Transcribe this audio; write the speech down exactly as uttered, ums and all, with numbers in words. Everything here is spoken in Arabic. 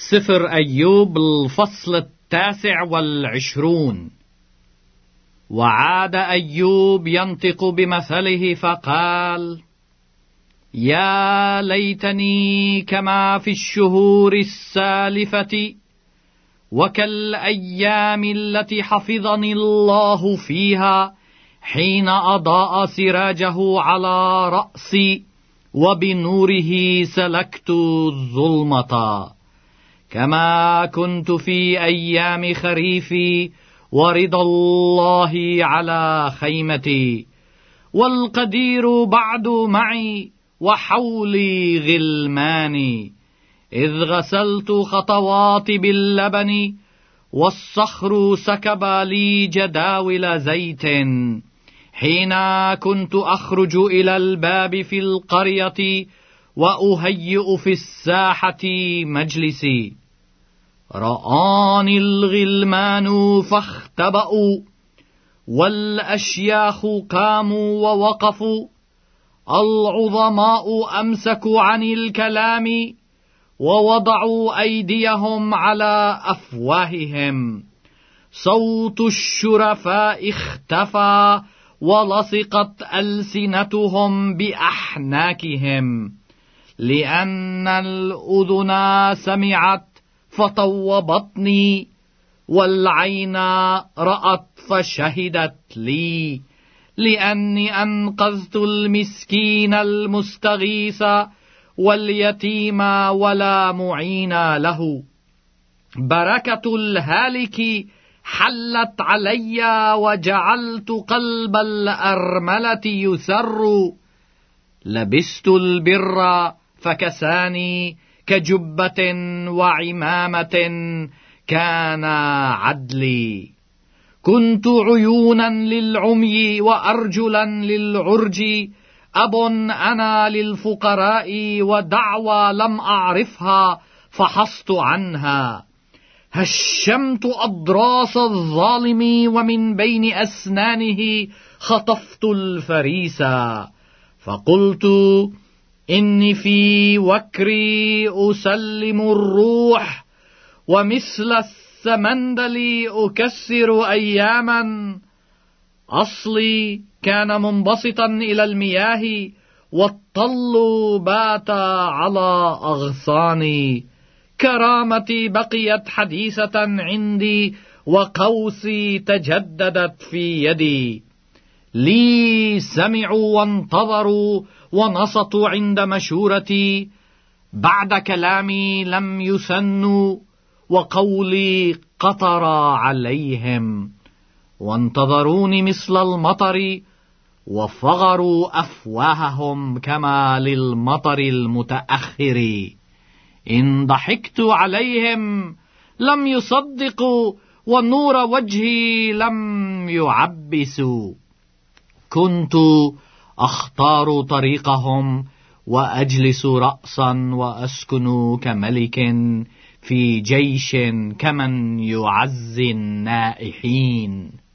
سفر أيوب الفصل التاسع والعشرون. وعاد أيوب ينطق بمثله فقال: يا ليتني كما في الشهور السالفة وكالأيام التي حفظني الله فيها، حين أضاء سراجه على رأسي وبنوره سلكت الظلمة. كما كنت في أيام خريفي ورضا الله على خيمتي، والقدير بعد معي وحولي غلماني، إذ غسلت خطواتي باللبن والصخر سكب لي جداول زيت، حين كنت أخرج إلى الباب في القرية وأهيئ في الساحة مجلسي. رآني الغلمان فاختبأوا، والأشياخ قاموا ووقفوا، العظماء أمسكوا عن الكلام ووضعوا أيديهم على أفواههم. صوت الشرفاء اختفى ولصقت ألسنتهم بأحناكهم، لأن الأذن سمعت فطوبتني، والعين رأت فشهدت لي، لأني أنقذت المسكين المستغيث واليتيم ولا معين له. بركة الهالك حلت علي، وجعلت قلب الأرملة يسر. لبست البر فكساني كجبة وعمامة كان عدلي. كنت عيونا للعمي وأرجلا للعرج، أب أنا للفقراء ودعوى لم أعرفها فحصت عنها. هشمت أضراس الظالم ومن بين أسنانه خطفت الفريسة، فقلت إني في وكري أسلم الروح، ومثل السمندل أكسر أياما. أصلي كان منبسطا إلى المياه، والطل بات على أغصاني. كرامتي بقيت حديثة عندي، وقوسي تجددت في يدي. لي سمعوا وانتظروا ونصتوا عند مشورتي، بعد كلامي لم يسنوا، وقولي قطر عليهم. وانتظروني مثل المطر، وفغروا أفواههم كما للمطر المتأخر. إن ضحكت عليهم لم يصدقوا، ونور وجهي لم يعبسوا. كنت أختار طريقهم وأجلس رأسا، وأسكن كملك في جيش كمن يعزي النائحين.